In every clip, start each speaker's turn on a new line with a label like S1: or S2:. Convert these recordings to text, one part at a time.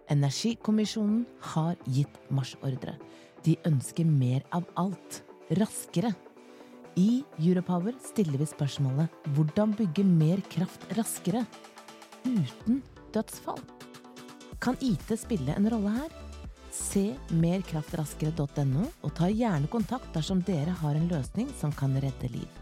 S1: Energikommisjonen har gitt marsjordre. De ønsker mer av alt, raskere. I Europower stiller vi spørsmålet hvordan bygge mer kraft raskere, uten dødsfall. Kan IT spille en rolle her? Se merkraftraskere.no og ta gjerne kontakt dersom dere har en løsning som kan redde liv.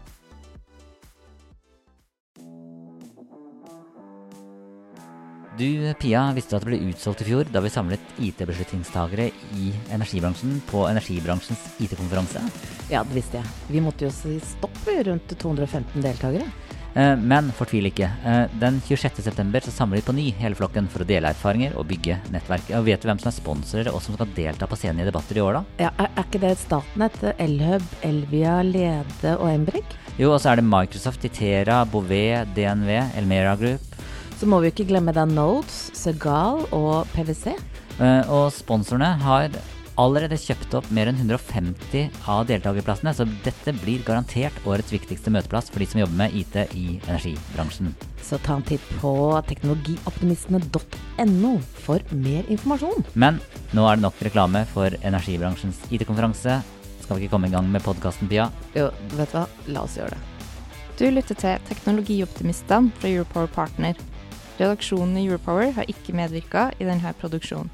S2: Du, Pia, visste at det ble utsolgt I fjor da vi samlet IT-beslutningstagere I energibransjen på energibransjens IT-konferanse?
S1: Ja, det visste jeg. Vi måtte jo si stopp rundt 215 deltagere.
S2: Men fortvil ikke. Den 26. september så samler vi på ny hele flokken for å dele erfaringer og bygge nettverk. Og vet du hvem som sponsorer og som skal delta på scenen I debatter I år da?
S1: Ja, er ikke det Statnett, Elhub, Elvia, Lede og Embrik?
S2: Jo, og så det Microsoft, Itera, Bouvet, DNV, Elmera Group.
S1: Så må vi ikke glemme da Nodes, Segal og PVC.
S2: Og sponsorene har allerede kjøpt opp mer enn 150 av deltagerplassene, så dette blir garantert årets viktigste møteplass for de som jobber med IT I energibransjen.
S1: Så ta en titt på teknologioptimistene.no for mer informasjon.
S2: Men nå det nok reklame for energibransjens IT-konferanse. Skal vi ikke komme I gang med podcasten, Pia?
S1: Jo, vet du hva? La oss gjøre det.
S3: Du lytter til Teknologioptimistene fra Europower Partner. Redaksjonen I Europower har ikke medvirket I denne produksjonen.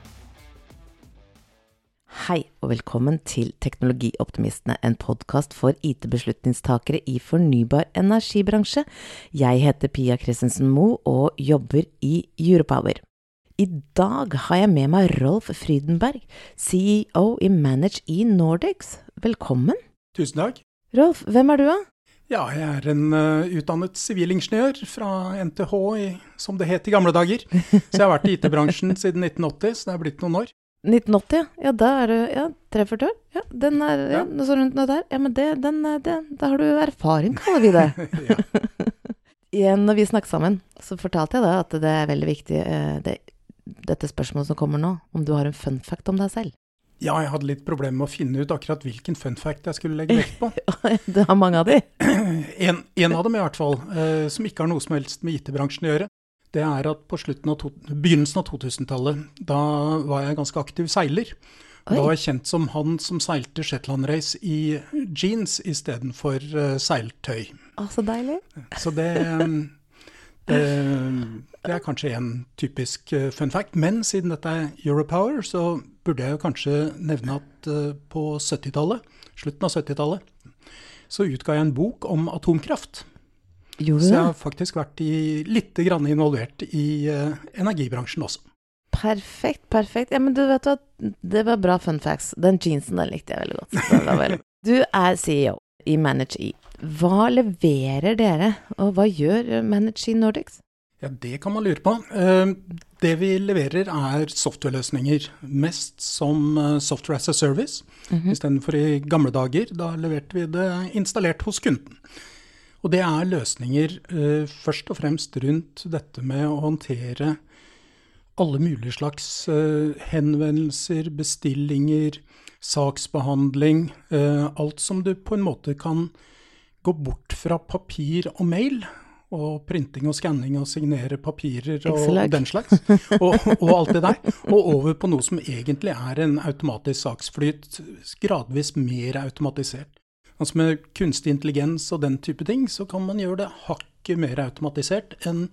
S1: Hei og velkommen til Teknologioptimistene, en podcast for IT-beslutningstakere I fornybar energibransje. Jeg heter Pia Christensen Moe og jobber I Europower. I dag har jeg med meg Rolf Frydenberg, CEO I Manage E Nordics. Velkommen.
S4: Tusen takk.
S1: Rolf, hvem du da?
S4: Ja, jeg en utdannet sivilingeniør fra NTH, som det het I gamle dager. Så jeg har vært I IT-bransjen siden 1980, så det har blitt noen år.
S1: 1980, ja, da du, ja, 43 år. Ja, den ja, noe så rundt noe der. Ja, men da har du erfaring, kaller vi det.
S4: Ja.
S1: Igjen, når vi snakket sammen, så fortalte jeg da at det veldig viktig, dette spørsmålet som kommer nå, om du har en fun fact om deg selv.
S4: Ja, jeg hadde litt problemer med å finne ut akkurat hvilken fun fact jeg skulle legge vekt på.
S1: Det har mange av de.
S4: En av dem I hvert fall, som ikke har noe som helst med IT-bransjen å gjøre, det at på begynnelsen av 2000-tallet, da var jeg ganske aktiv seiler. Da var jeg kjent som han som seilte Shetland Race I jeans I stedet for seiltøy.
S1: Så deilig.
S4: Så det kanskje en typisk fun fact, men siden dette Europower, så burde jeg jo kanskje nevne at på 70-tallet, slutten av 70-tallet, så utga jeg en bok om atomkraft.
S1: Gjorde du det?
S4: Så jeg har faktisk vært litt grann involvert I energibransjen også.
S1: Perfekt, perfekt. Ja, men du vet at det var bra fun facts. Den jeansen den likte jeg veldig godt. Det var veldig. Du CEO I Manage E. Hva leverer dere, og hva gjør Manage E Nordics?
S4: Ja, det kan man lure på. Det vi leverer softwareløsninger, mest som software as a service. I stedet for I gamle dager, da leverte vi det installert hos kunden. Og det løsninger først og fremst rundt dette med å håndtere alle mulige slags henvendelser, bestillinger, saksbehandling, alt som du på en måte kan gå bort fra papir og mail, og printing og skanning og signere papirer og den slags, og alt det der, og over på noe som egentlig en automatisk saksflyt, gradvis mer automatisert. Altså med kunstig intelligens og den type ting, så kan man gjøre det hakket mer automatisert enn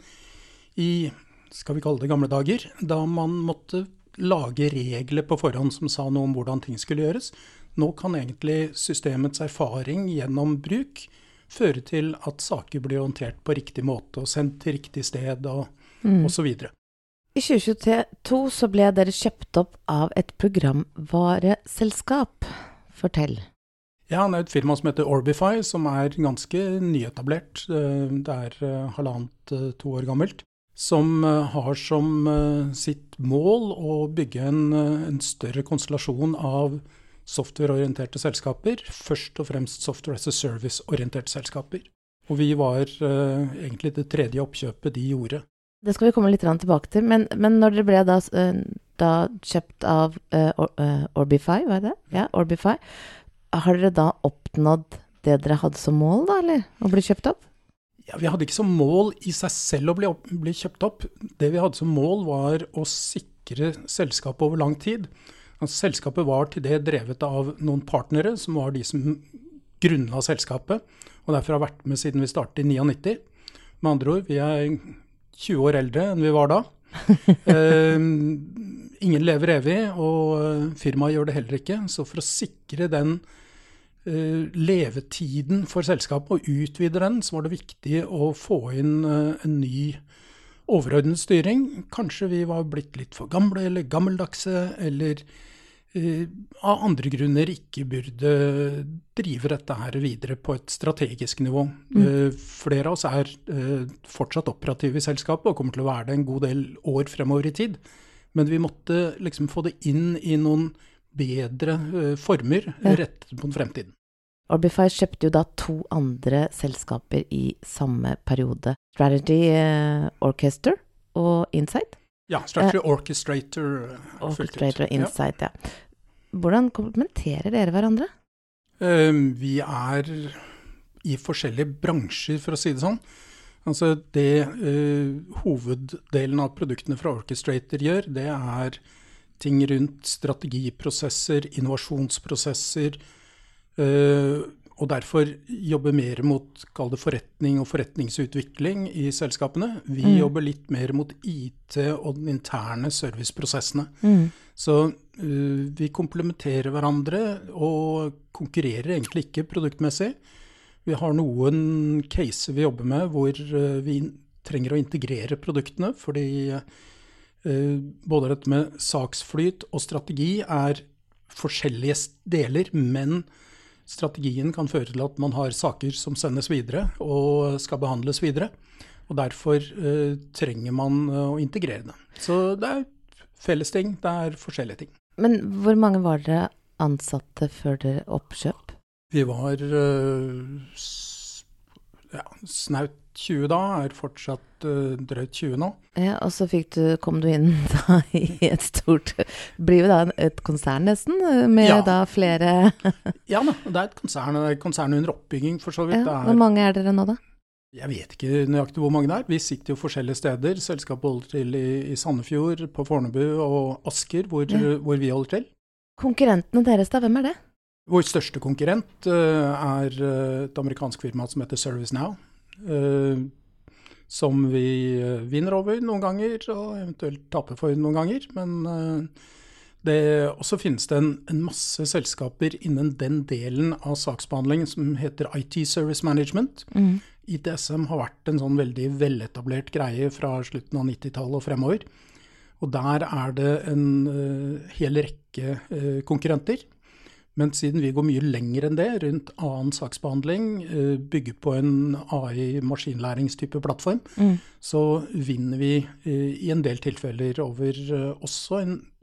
S4: I, skal vi kalle det gamle dager, da man måtte lage regler på forhånd som sa noe om hvordan ting skulle gjøres. Nå kan egentlig systemets erfaring gjennom bruk føre til at saker blir håndtert på riktig måte og sendt til riktig sted og så videre.
S1: I 2022 så ble dere kjøpt opp av et programvareselskap. Fortell.
S4: Ja, det et firma som heter Orbify, som ganske nyetablert. Det 1,5–2 år gammelt. Som har som sitt mål å bygge en større konstellasjon av softwareorienterte selskaper, først og fremst software as a service-orienterte selskaper. Og vi var egentlig det tredje oppkjøpet de gjorde.
S1: Det skal vi komme litt tilbake til, men når dere ble da kjøpt av Orbify, var det? Ja, Orbify. Har dere da oppnådd det dere hadde som mål da, eller? Å bli kjøpt opp?
S4: Ja, vi hadde ikke som mål I seg selv å bli kjøpt opp. Det vi hadde som mål var å sikre sikre selskapet over lang tid. Altså, selskapet var til det drevet av noen partnere, som var de som grunnla selskapet, og derfor har vært med siden vi startet i 99. Med andre ord, vi er 20 år eldre enn vi var da. Ingen lever evig, og firmaet gjør det heller ikke. Så for å sikre den levetiden for selskapet og utvide den, så var det viktig å få inn en ny overordnet styring. Kanskje vi var blitt litt for gamle eller gammeldagse, eller av andre grunner ikke burde drive dette her videre på et strategisk nivå. Flere av oss er fortsatt operative i selskapet og kommer til å være det en god del år fremover i tid. Men vi måtte liksom få det inn i noen bedre former rettet mot fremtiden.
S1: Orbify kjøpte jo da 2 andre selskaper i samme periode. Strategy Orchestra og Insight.
S4: Ja, Strategy Orchestrator.
S1: Orchestrator og Insight, ja. Hvordan komplementerer dere hverandre?
S4: Vi er i forskjellige bransjer, for å si det sånn. Altså det hoveddelen av produktene fra Orchestrator gjør, det er ting rundt strategiprosesser, innovasjonsprosesser, og derfor jobber mer mot, kall det forretning og forretningsutvikling i selskapene. Vi jobber litt mer mot IT og den interne serviceprosessene. Så vi komplementerer hverandre og konkurrerer egentlig ikke produktmessig. Vi har noen caser vi jobber med hvor vi trenger å integrere produktene, fordi både dette med saksflyt og strategi er forskjellige deler, men strategien kan føre til at man har saker som sendes videre og skal behandles videre, og derfor trenger man å integrere det. Så det er felles ting, det er forskjellige ting.
S1: Men hvor mange var dere ansatte før dere oppkjøp?
S4: Vi var snaut 20 da, er fortsatt drøyt 20 nå.
S1: Ja, og så kom du inn da i et stort, blir jo da et konsern nesten, med da flere...
S4: Ja, det er et konsern under oppbygging for så vidt.
S1: Ja, hvor mange er dere nå da?
S4: Jeg vet ikke nøyaktig hvor mange det er. Vi sitter jo forskjellige steder. Selskapet holder til i Sandefjord, på Fornebu og Asker, hvor vi holder til.
S1: Konkurrentene deres da, hvem er det?
S4: Vår største konkurrent er et amerikansk firma som heter ServiceNow, som vi vinner over noen ganger, og eventuelt taper for noen ganger. Men også finnes det en masse selskaper innen den delen av saksbehandling som heter IT Service Management. ITSM har vært en sånn veldig veletablert greie fra slutten av 90-tallet og fremover. Og der er det en hel rekke konkurrenter. Men siden vi går mye lenger enn det, rundt annen saksbehandling, bygger på en AI-maskinlæringstype plattform, så vinner vi i en del tilfeller over også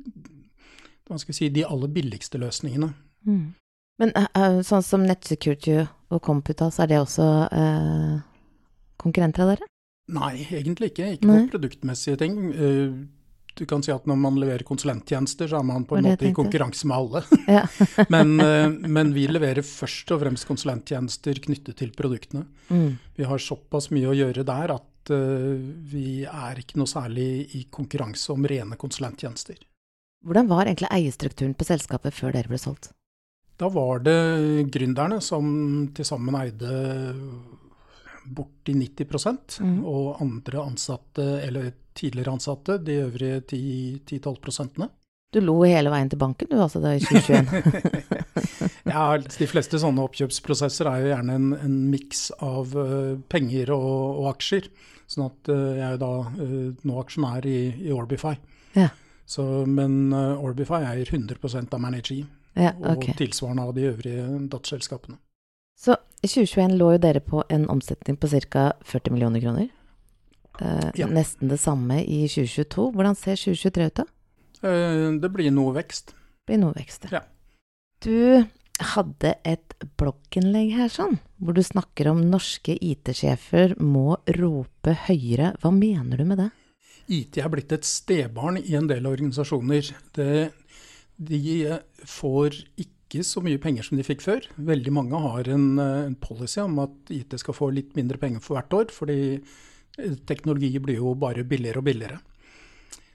S4: de aller billigste løsningene.
S1: Men sånn som NetSecurity og Computas, er det også konkurrenter av dere?
S4: Nei, egentlig ikke. Ikke på produktmessige ting. Du kan si at når man leverer konsulenttjenester, så er man på en måte i konkurranse med alle.
S1: Ja.
S4: men vi leverer først og fremst konsulenttjenester knyttet til produktene. Vi har såpass mye å gjøre der at vi er ikke noe særlig i konkurranse om rene konsulenttjenester. Hvordan
S1: var egentlig eierstrukturen på selskapet før dere ble solgt?
S4: Da var det gründerne som til sammen eide borti 90%, og andre ansatte, eller tidligere ansatte, de øvrige 10-12%.
S1: Du lo hele veien til banken, du altså da i 2021.
S4: Ja, de fleste sånne oppkjøpsprosesser er jo gjerne en miks av penger og aksjer, sånn at jeg er da nå aksjonær i Orbify.
S1: Ja.
S4: Men Orbify eier 100% av Manager, og tilsvarende av de øvrige datterselskapene.
S1: Så i 2021 lå jo dere på en omsetning på ca. 40 millioner kroner. Nesten det samme i 2022. Hvordan ser 2023 ut da?
S4: Det blir noe vekst.
S1: Ja. Du hadde et blogginnlegg her sånn, hvor du snakker om norske IT-sjefer må rope høyere. Hva mener du med det?
S4: IT er blitt et stebarn i en del organisasjoner. De får ikke så mye penger som de fikk før. Veldig mange har en policy om at IT skal få litt mindre penger for hvert år, fordi teknologi blir jo bare billigere og billigere.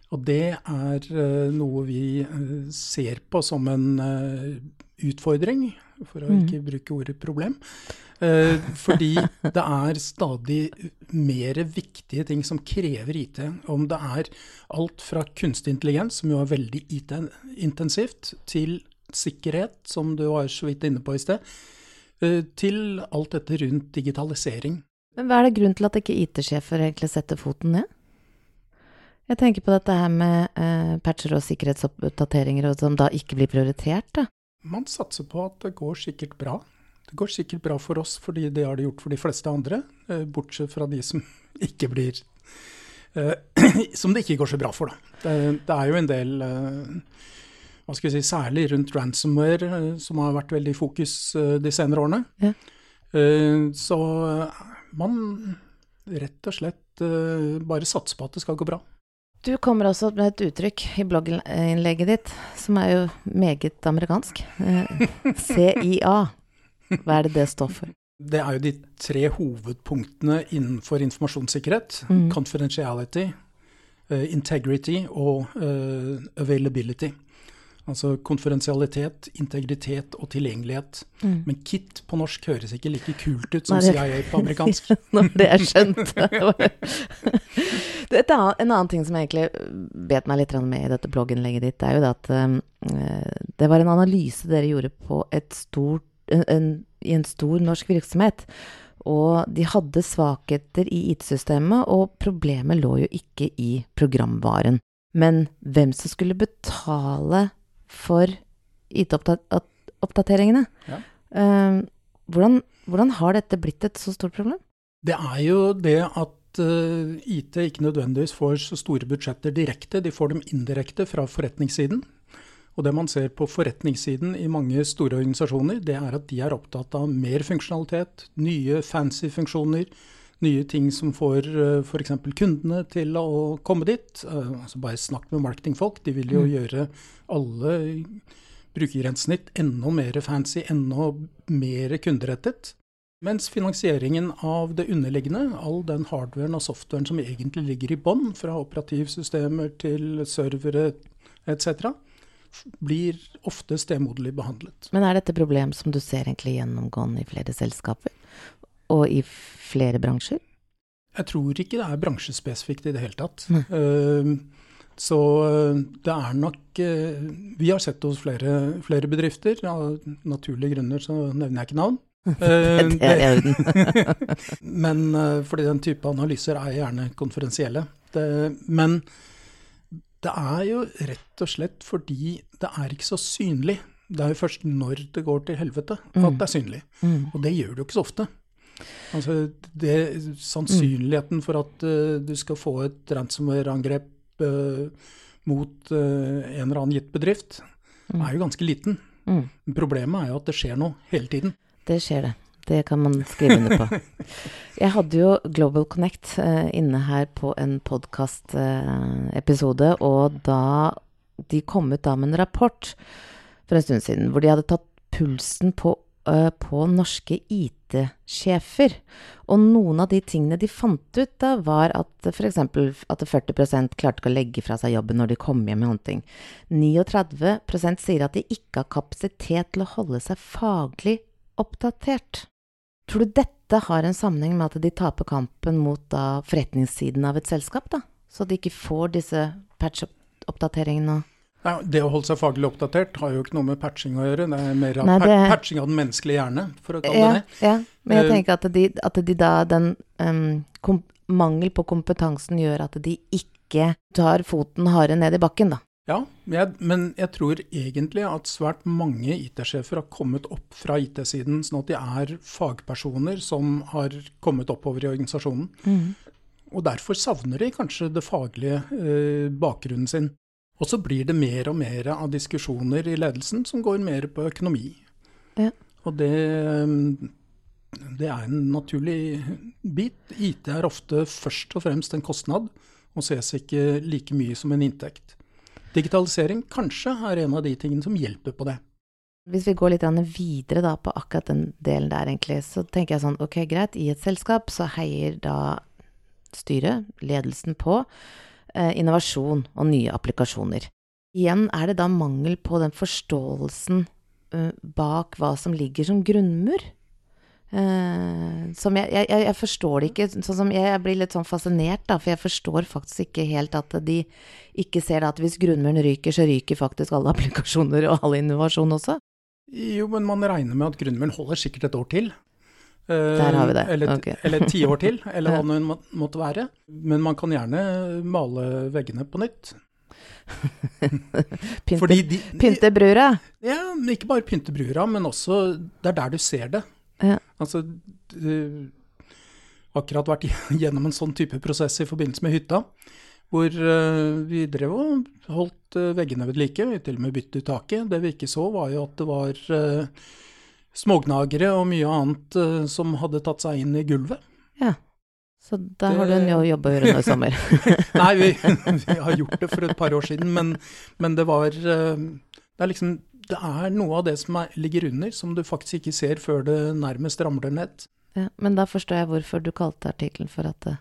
S4: Og det noe vi ser på som en utfordring, for å ikke bruke ordet problem. Fordi det stadig mer viktige ting som krever IT. Om det alt fra kunstig intelligens, som jo veldig IT-intensivt, til sikkerhet, som du var så vidt inne på i sted, til alt dette rundt digitalisering.
S1: Men hva det grunn til at ikke IT-sjefer egentlig setter foten ned? Jeg tenker på dette her med patcher og sikkerhetsoppdateringer som da ikke blir prioritert, da.
S4: Man satser på at det går sikkert bra. Det går sikkert bra for oss, fordi det har det gjort for de fleste andre, bortsett fra de som ikke blir, som det ikke går så bra for, da. Det jo en del, hva skal vi si, særlig rundt ransomware, som har vært veldig i fokus de senere årene. Ja. Så man rett og slett bare satser på at det skal gå bra.
S1: Du kommer også med et uttrykk i blogginnlegget ditt, som jo meget amerikansk. CIA. Hva det står for?
S4: Det jo de 3 hovedpunktene innenfor informasjonssikkerhet. Confidentiality, integrity og availability. Altså konfidensialitet, integritet og tilgjengelighet. Men KIT på norsk høres ikke like kult ut som CIA på amerikansk.
S1: Nå det skjønt. En annen ting som jeg egentlig vet meg litt med i dette blogginnlegget ditt, jo det at det var en analyse dere gjorde på i en stor norsk virksomhet. Og de hadde svakheter i IT-systemet, og problemet lå jo ikke i programvaren. Men hvem som skulle betale for IT-oppdateringene? Ja. Hvordan har dette blitt et så stort problem?
S4: Det jo det at IT ikke nødvendigvis får så store budsjetter direkte, de får dem indirekte fra forretningssiden. Og det man ser på forretningssiden i mange store organisasjoner, det at de opptatt av mer funksjonalitet, nye fancy funksjoner, nye ting som får for eksempel kundene til å komme dit. Altså bare snakk med marketingfolk, de vil jo gjøre alle brukergrensesnitt enda mer fancy, enda mer kunderettet. Mens finansieringen av det underliggende, all den hardwaren og softwaren som egentlig ligger i bånd, fra operativsystemer til servere etc., blir ofte stemoderlig behandlet.
S1: Men dette problem som du ser egentlig gjennomgående i flere selskaper, og i flere bransjer?
S4: Jeg tror ikke det bransjespesifikt i det hele tatt. Så det nok, vi har sett hos flere bedrifter, av naturlige grunner så nevner jeg ikke navn.
S1: Det i orden.
S4: Men fordi den type analyser gjerne konfidensielle. Men det jo rett og slett fordi det ikke så synlig. Det jo først når det går til helvete at det synlig. Og det gjør det jo ikke så ofte. Altså sannsynligheten for at du skal få et ransomware-angrep mot en eller annen gitt bedrift jo ganske liten. Problemet jo at det skjer noe hele tiden.
S1: Det skjer det. Det kan man skrive under på. Jeg hadde jo Global Connect inne her på en podcast-episode, og da de kom ut da med en rapport for en stund siden, hvor de hadde tatt pulsen på norske IT-sjefer. Og noen av de tingene de fant ut da, var at for eksempel at 40% klarte ikke å legge fra seg jobben når de kom hjem med håndting. 39% sier at de ikke har kapasitet til å holde seg faglig oppdatert. Tror du dette har en sammenheng med at de taper kampen mot da forretningssiden av et selskap da? Så de ikke får disse patch-oppdateringene?
S4: Ja, det å holde seg faglig oppdatert har jo ikke noe med patching å gjøre. Det mer patching av den menneskelige hjerne, for å kalle det.
S1: Ja, men jeg tenker at de da, den mangel på kompetansen gjør at de ikke tar foten hardere ned i bakken da.
S4: Ja, men jeg tror egentlig at svært mange IT-sjefer har kommet opp fra IT-siden, sånn at de fagpersoner som har kommet oppover i organisasjonen. Og derfor savner de kanskje det faglige bakgrunnen sin. Og så blir det mer og mer av diskusjoner i ledelsen som går mer på økonomi. Ja. Og det en naturlig bit. IT ofte først og fremst en kostnad, og ses ikke like mye som en inntekt. Digitalisering kanskje en av de tingene som hjelper på det.
S1: Hvis vi går litt videre da på akkurat den delen der egentlig, så tenker jeg sånn, ok, greit, i et selskap så heier da styret, ledelsen på innovasjon og nye applikasjoner. Igjen det da mangel på den forståelsen bak hva som ligger som grunnmur. Som jeg forstår det ikke, sånn som jeg blir litt sånn fascinert da, for jeg forstår faktisk ikke helt at de ikke ser at hvis grunnmuren ryker, så ryker faktisk alle applikasjoner og all innovasjon også.
S4: Jo, men man regner med at grunnmuren holder sikkert et år til.
S1: Der har vi det.
S4: Eller 10 år til, eller hva det måtte være. Men man kan gjerne male veggene på nytt.
S1: Pynte brura?
S4: Ja, ikke bare pynte brura, men også det der du ser det.
S1: Ja.
S4: Altså, akkurat vært gjennom en sånn type prosess i forbindelse med hytta, hvor vi drev og holdt veggene ved like, vi til og med byttet ut taket. Det vi ikke så var jo at det var smågnagere og mye annet som hadde tatt seg inn i gulvet.
S1: Ja, så da har du en jobb å gjøre nå i sommer.
S4: Nei, vi har gjort det for et par år siden, men det var, det noe av det som ligger under, som du faktisk ikke ser før det nærmest ramler ned.
S1: Ja, men da forstår jeg hvorfor du kalte artikkelen for at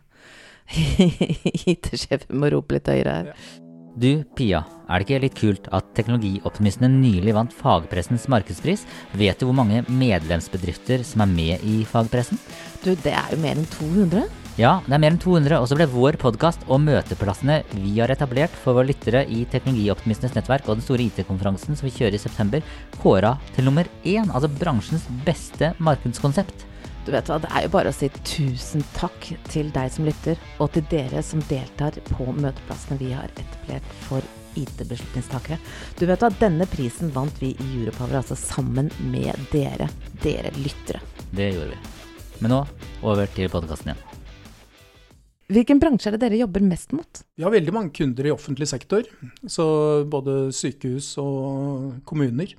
S1: IT-sjefen må rope litt høyere her.
S4: Ja.
S2: Du, Pia, det ikke litt kult at teknologioptimistene nylig vant fagpressens markedspris? Vet du hvor mange medlemsbedrifter som med i fagpressen?
S1: Du, det jo mer enn 200?
S2: Ja, det mer enn 200, og så ble vår podcast og møteplassene vi har etablert for våre lyttere i Teknologioptimistenes nettverk og den store IT-konferansen som vi kjører i september, kåret til nummer 1, altså bransjens beste markedskonsept.
S1: Du vet hva, det jo bare å si tusen takk til deg som lytter, og til dere som deltar på møteplassene vi har etablert for IT-beslutningstakere. Du vet hva, denne prisen vant vi i Europower, altså sammen med dere lyttere.
S2: Det gjorde vi. Men nå, over til podcasten igjen.
S1: Hvilken bransje det dere jobber mest mot?
S4: Vi har veldig mange kunder i offentlig sektor, så både sykehus og kommuner.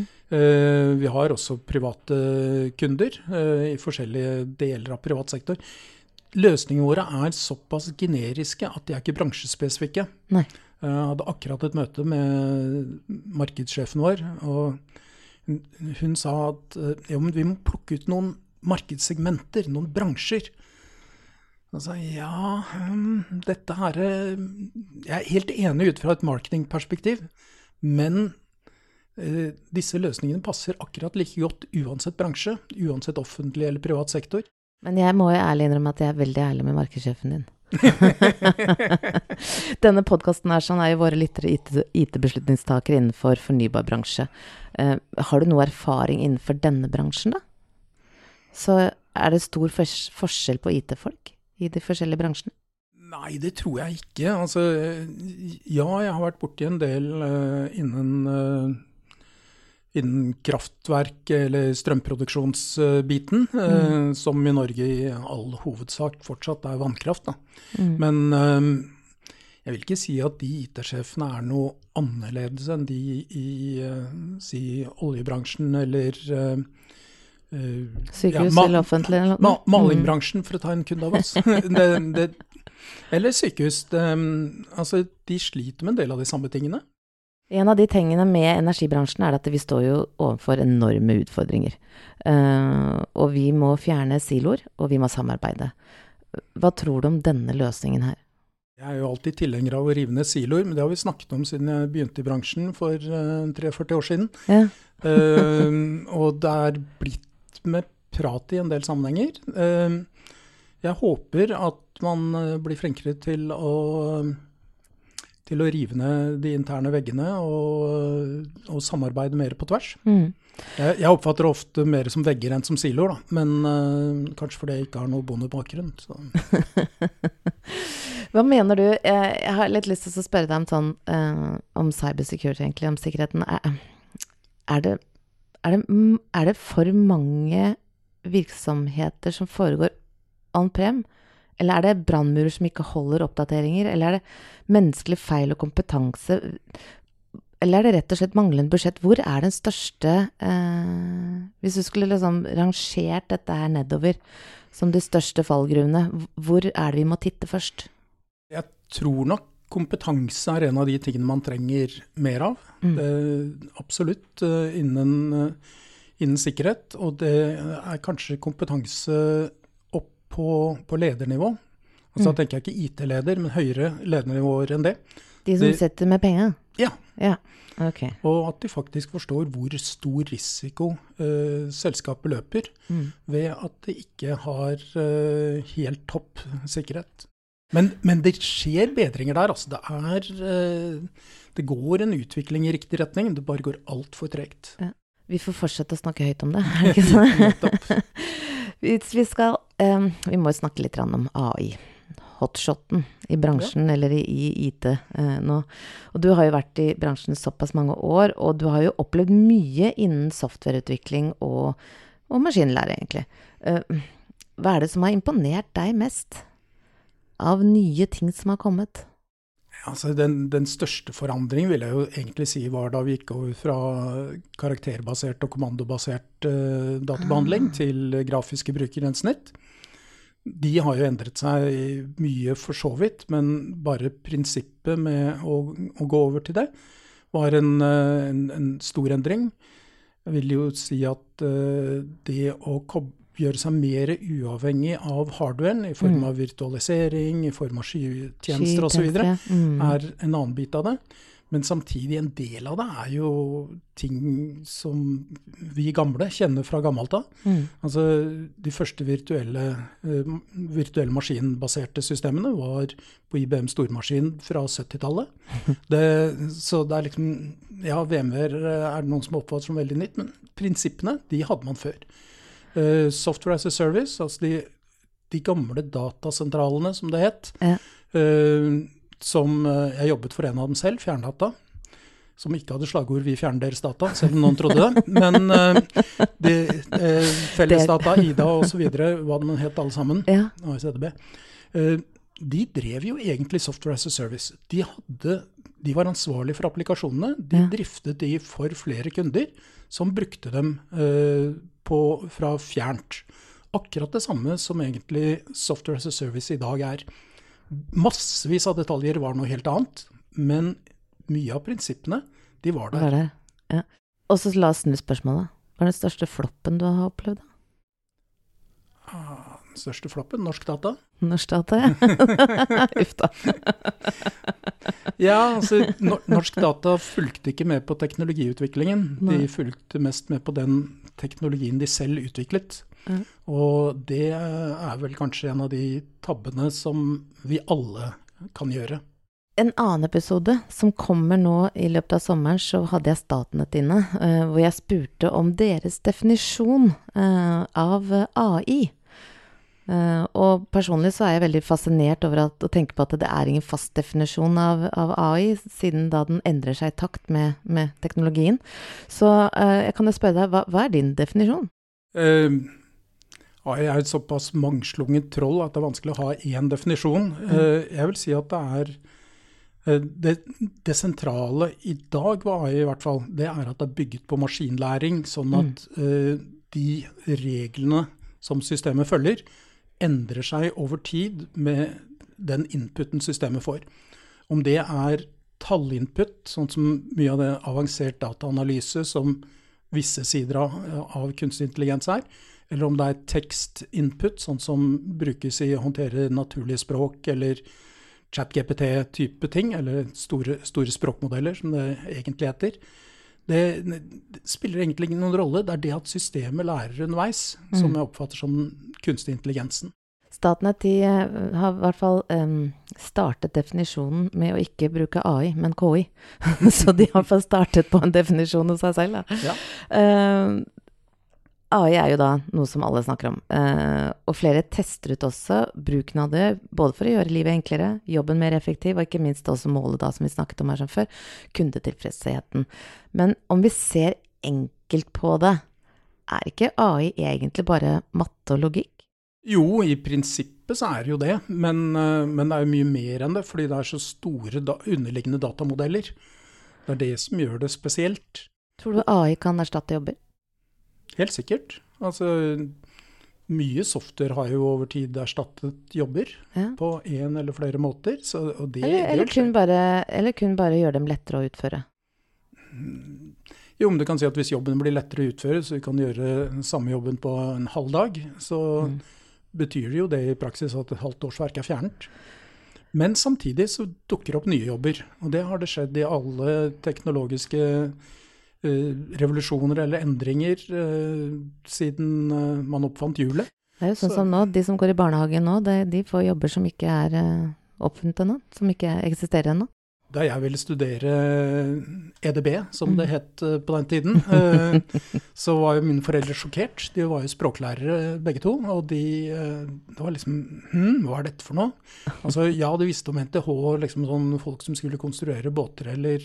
S4: Vi har også private kunder i forskjellige deler av privat sektor. Løsningene våre såpass generiske at de ikke bransjespesifikke.
S1: Nei.
S4: Jeg hadde akkurat et møte med markedssjefen vår, og hun sa at men vi må plukke ut noen markedssegmenter, noen bransjer. Og sa dette jeg helt enig ut fra et marketingperspektiv, men disse løsningene passer akkurat like godt uansett bransje, uansett offentlig eller privat sektor.
S1: Men jeg må jo ærlig innrømme at jeg veldig ærlig med markedssjefen din. Denne podcasten sånn jo våre lyttere IT-beslutningstakere innenfor fornybar bransje. Har du noe erfaring innenfor denne bransjen da? Så det stor forskjell på IT-folk i de forskjellige bransjene?
S4: Nei, det tror jeg ikke. Altså, ja, jeg har vært borti en del innen kraftverk eller strømproduksjonsbiten, som i Norge i all hovedsak fortsatt vannkraft. Da. Men jeg vil ikke si at de IT-sjefene noe annerledes enn de i oljebransjen eller
S1: sykehus eller offentlig?
S4: Malingbransjen, for å ta en kunde av oss. Eller sykehus. Altså, de sliter med en del av de samme tingene.
S1: En av de tingene med energibransjen at vi står jo overfor enorme utfordringer. Og vi må fjerne siloer, og vi må samarbeide. Hva tror du om denne løsningen her?
S4: Jeg jo alltid tilhenger av å rive ned siloer, men det har vi snakket om siden jeg begynte i bransjen for 43 år siden.
S1: Ja.
S4: Og det blitt med prat i en del sammenhenger. Jeg håper at man blir flinkere til å rive ned de interne veggene og samarbeide mer på tvers. Jeg oppfatter det ofte mer som vegger enn som siloer, da. Men kanskje fordi jeg ikke har noe bondebakgrunn.
S1: Hva mener du? Jeg har litt lyst til å spørre deg om cybersecurity, egentlig, om sikkerheten. Er det for mange virksomheter som foregår on-prem? Eller det brannmurer som ikke holder oppdateringer? Eller det menneskelig feil og kompetanse? Eller det rett og slett manglende budsjett? Hvor den største, hvis du skulle liksom rangert dette her nedover som de største fallgruvene, hvor det vi må titte først?
S4: Jeg tror nok kompetanse en av de tingene man trenger mer av. Absolutt innen sikkerhet, og det kanskje kompetanse på ledernivå. Så da tenker jeg ikke IT-leder, men høyere ledernivåer enn det.
S1: De som setter med penger?
S4: Ja.
S1: Ja, ok.
S4: Og at de faktisk forstår hvor stor risiko selskapet løper ved at det ikke har helt topp sikkerhet. Men det skjer bedringer der, altså. Det går en utvikling i riktig retning, det bare går alt for tregt.
S1: Ja. Vi får fortsette å snakke høyt om det, er det ikke sånn? Vi må jo snakke litt om AI. Hotshoten i bransjen, eller i IT nå. Og du har jo vært i bransjen såpass mange år, og du har jo opplevd mye innen softwareutvikling og maskinlære, egentlig. Hva er det som har imponert deg mest av nye ting som har kommet?
S4: Altså den største forandringen vil jeg jo egentlig si var da vi gikk over fra karakterbasert og kommandobasert databehandling til grafiske brukergrensesnitt. De har jo endret seg mye for så vidt, men bare prinsippet med å gå over til det var en stor endring. Jeg vil jo si at det å gjøre seg mer uavhengig av hardwaren i form av virtualisering, i form av skytjenester og så videre, er en annen bit av det. Men samtidig en del av det er jo ting som vi gamle kjenner fra gammelt av. Altså de første virtuelle maskinbaserte systemene var på IBM stormaskin fra 70-tallet. Så det er liksom, ja, VMware er det noen som oppfatter som veldig nytt, men prinsippene, de hadde man før. Software as a service, altså de gamle datasentralene som det het, som jeg jobbet for en av dem selv, Fjerndata, som ikke hadde slagord «Vi fjerner deres data», selv om noen trodde det. Men fellesdata, IDA og så videre, hva de het alle sammen, ASDB, de drev jo egentlig software as a service. De var ansvarlige for applikasjonene, de driftet de for flere kunder, som brukte dem fra fjernt. Akkurat det samme som egentlig software as a service i dag er. Massevis av detaljer var noe helt annet, men mye av prinsippene, de var der.
S1: Ja. Og så la oss snu spørsmålet. Hva er den største floppen du har opplevd?
S4: Den største floppen? Norsk Data.
S1: Norsk Data, ja. Uff da.
S4: Ja, altså Norsk Data fulgte ikke med på teknologiutviklingen. De fulgte mest med på den teknologien de selv utviklet. Og det er vel kanskje en av de tabbene som vi alle kan gjøre.
S1: En annen episode som kommer nå i løpet av sommeren, så hadde jeg Statnett inne, hvor jeg spurte om deres definisjon av AI. Og personlig så er jeg veldig fascinert over å tenke på at det er ingen fast definisjon av AI, siden da den endrer seg i takt med teknologien. Så jeg kan jo spørre deg, hva er din definisjon?
S4: AI er et såpass mangslunget troll at det er vanskelig å ha en definisjon. Jeg vil si at det sentrale i dag var AI i hvert fall, det er at det er bygget på maskinlæring, sånn at de reglene som systemet følger, endrer seg over tid med den inputen systemet får. Om det er tallinput, sånn som mye av det avansert dataanalyse som visse sider av kunstig intelligens er, eller om det er tekstinput, sånn som brukes i å håndtere naturlige språk, eller ChatGPT-type ting, eller store språkmodeller, som det egentlig heter. Det spiller egentlig ingen rolle. Det er det at systemet lærer underveis, som jeg oppfatter som kunstig intelligensen.
S1: Statnett har i hvert fall startet definisjonen med å ikke bruke AI, men KI. Så de har i hvert fall startet på en definisjon hos seg selv. Da.
S4: Ja.
S1: AI er jo da noe som alle snakker om, og flere tester ut også bruken av det, både for å gjøre livet enklere, jobben mer effektiv, og ikke minst også målet da, som vi snakket om her som før, kundetilfredsheten. Men om vi ser enkelt på det, er ikke AI egentlig bare matte og logikk?
S4: Jo, i prinsippet så er det jo det, men det er jo mye mer enn det, fordi det er så store underliggende datamodeller. Det er det som gjør det spesielt.
S1: Tror du AI kan erstatte jobber?
S4: Helt sikkert. Altså, mye software har jo over tid erstattet jobber på en eller flere måter. Så, og det,
S1: eller kun bare gjøre dem lettere å utføre?
S4: Jo, men du kan si at hvis jobben blir lettere å utføre, så vi kan gjøre samme jobben på en halv dag, så betyr det jo det i praksis at et halvt årsverk fjernet. Men samtidig så dukker opp nye jobber, og det har det skjedd i alle teknologiske revolusjoner eller endringer siden man oppfant hjulet.
S5: Det jo sånn som nå, de som går i barnehagen nå, de får jobber som ikke oppfunnet ennå, som ikke eksisterer ennå.
S4: Da jeg ville studere EDB, som det het på den tiden, så var jo mine foreldre sjokkert. De var jo språklærere begge to, og det var liksom, hva dette for noe? Altså, ja, de visste om NTH, liksom sånn folk som skulle konstruere båter eller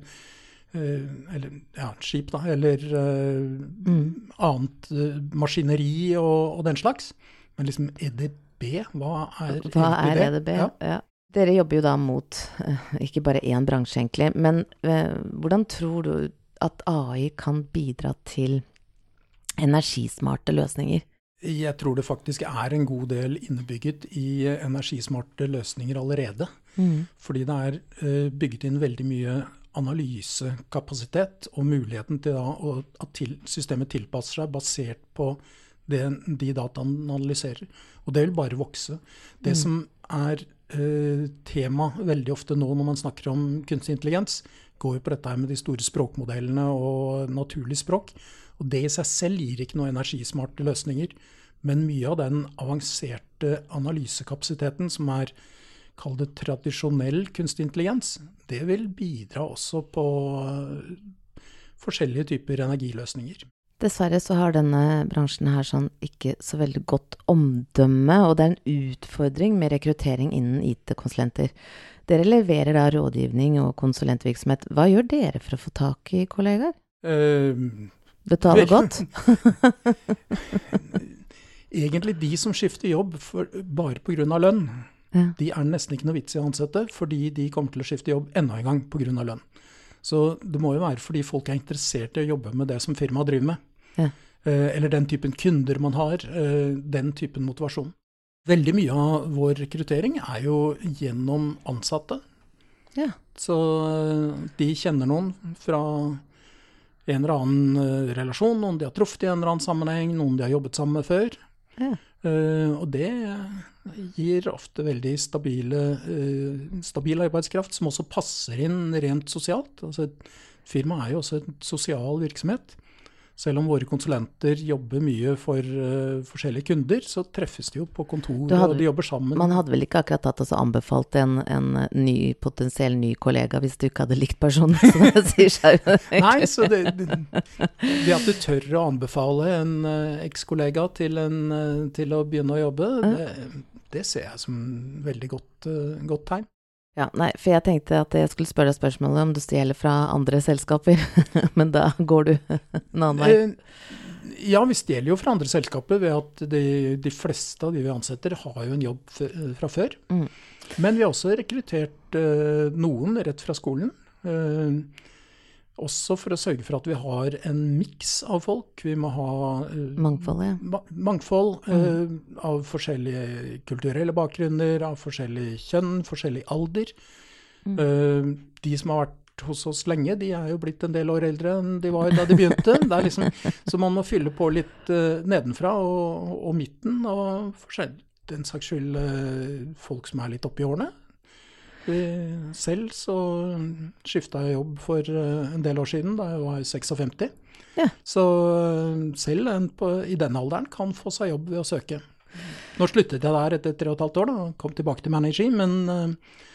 S4: skip da, eller annet maskineri og den slags. Men liksom EDB, hva er
S5: EDB? Ja. Dere jobber jo da mot, ikke bare en bransje egentlig, men hvordan tror du at AI kan bidra til energismarte løsninger?
S4: Jeg tror det faktisk en god del innebygget i energismarte løsninger allerede. Fordi det bygget inn veldig mye analysekapasitet og muligheten til da, at systemet tilpasser seg basert på de dataene analyserer. Og det vil bare vokse. Det som tema veldig ofte nå når man snakker om kunstig intelligens, går jo på dette med de store språkmodellene og naturlig språk. Og det i seg selv gir ikke noen energismarte løsninger, men mye av den avanserte analysekapasiteten som kall det tradisjonell kunstig intelligens, det vil bidra også på forskjellige typer energiløsninger.
S5: Dessverre så har denne bransjen her sånn ikke så veldig godt omdømme, og det en utfordring med rekruttering innen IT-konsulenter. Dere leverer da rådgivning og konsulentvirksomhet. Hva gjør dere for å få tak i kollegaer? Betaler godt?
S4: Egentlig de som skifter jobb bare på grunn av lønn, de nesten ikke noe vits i å ansette, fordi de kommer til å skifte jobb enda en gang på grunn av lønn. Så det må jo være fordi folk interessert i å jobbe med det som firmaet driver med. Eller den typen kunder man har, den typen motivasjon. Veldig mye av vår rekruttering jo gjennom ansatte.
S5: Ja.
S4: Så de kjenner noen fra en eller annen relasjon, noen de har truffet i en eller annen sammenheng, noen de har jobbet sammen med før.
S5: Ja.
S4: Og det gir ofte veldig stabil arbeidskraft som også passer inn rent sosialt. Altså et firma jo også en sosial virksomhet. Selv om våre konsulenter jobber mye for forskjellige kunder, så treffes de jo på kontor og de jobber sammen.
S5: Man hadde vel ikke akkurat tatt og anbefalt en potensiell ny kollega hvis du ikke hadde likt personen, som det sier seg.
S4: Nei, så det at du tør å anbefale en ekskollega til å begynne å jobbe, det ser jeg som veldig godt tegn.
S5: Ja, nei, for jeg tenkte at jeg skulle spørre deg spørsmålet om du stjeler fra andre selskaper, men da går du en annen vei.
S4: Ja, vi stjeler jo fra andre selskaper ved at de fleste av de vi ansetter har jo en jobb fra før. Men vi har også rekruttert noen rett fra skolen. Også for å sørge for at vi har en mix av folk. Vi må ha
S5: mangfold, ja.
S4: Mangfold av forskjellige kulturelle bakgrunner, av forskjellig kjønn, forskjellig alder. De som har vært hos oss lenge, de jo blitt en del år eldre enn de var da de begynte. Det liksom, så man må fylle på litt nedenfra og midten, og den saks skyld folk som litt oppe i årene. Selv så skiftet jeg jobb for en del år siden, da jeg var 56.
S5: Ja.
S4: Så selv i den alderen kan få seg jobb ved å søke. Nå sluttet jeg der etter 3,5 år, da, kom tilbake til managing, men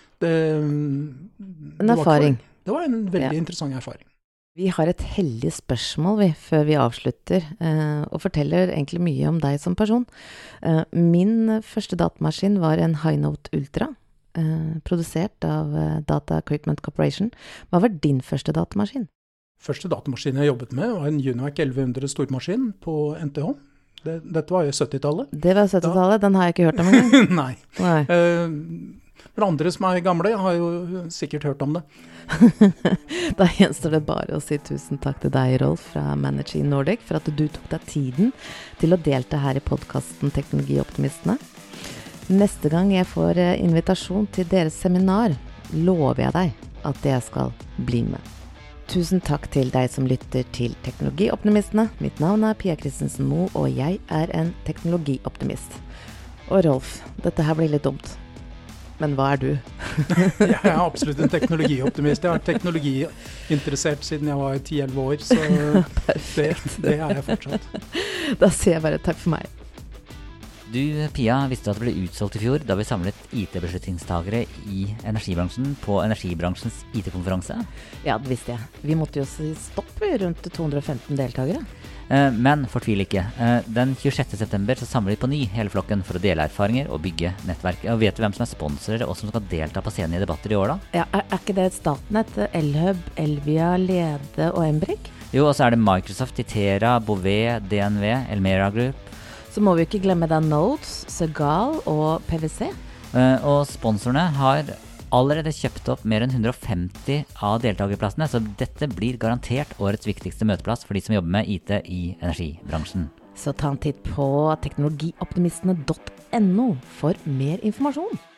S5: en erfaring.
S4: Det var en veldig interessant erfaring.
S5: Vi har et heldig spørsmål før vi avslutter, og forteller egentlig mye om deg som person. Min første datamaskin var en Highnote Ultra, produsert av Data Equipment Corporation. Hva var din første datamaskin?
S4: Første datamaskin jeg jobbet med var en Univac 1100 stormaskin på NTH. Dette var jo 70-tallet. Det
S5: var 70-tallet, den har jeg ikke hørt om engang.
S4: Nei. For andre som gamle har jo sikkert hørt om det.
S5: Da gjenstår det bare å si tusen takk til deg, Rolf, fra Managing Nordic, for at du tok deg tiden til å delta her i podcasten Teknologioptimistene. Neste gang jeg får invitasjon til deres seminar, lover jeg deg at jeg skal bli med. Tusen takk til deg som lytter til Teknologioptimistene. Mitt navn Pia Christensen Moe, og jeg en teknologioptimist. Og Rolf, dette her blir litt dumt. Men hva du?
S4: Jeg absolutt en teknologioptimist. Jeg har vært teknologiinteressert siden jeg var 10-11 år, så det jeg fortsatt.
S5: Da sier jeg bare takk for meg.
S2: Du, Pia, visste at det ble utsolgt i fjor da vi samlet IT-beslutningstagere i energibransjen på energibransjens IT-konferanse?
S5: Ja, det visste jeg. Vi måtte jo si stopp rundt 215 deltakere.
S2: Men fortvil ikke. Den 26. september så samler vi på ny hele flokken for å dele erfaringer og bygge nettverk. Og vet du hvem som er sponsorer og som skal delta på scenen i debatter i år da?
S5: Ja, er ikke det Statnett, Elhub, Elvia, Lede og Embrik?
S2: Jo, og så er det Microsoft, Itera, Bouvet, DNV, Elmera Group.
S5: Så må vi ikke glemme da Nodes, Segal og PVC.
S2: Og sponsorene har allerede kjøpt opp mer enn 150 av deltakerplassene, så dette blir garantert årets viktigste møteplass for de som jobber med IT i energibransjen.
S5: Så ta en titt på teknologioptimistene.no for mer informasjon.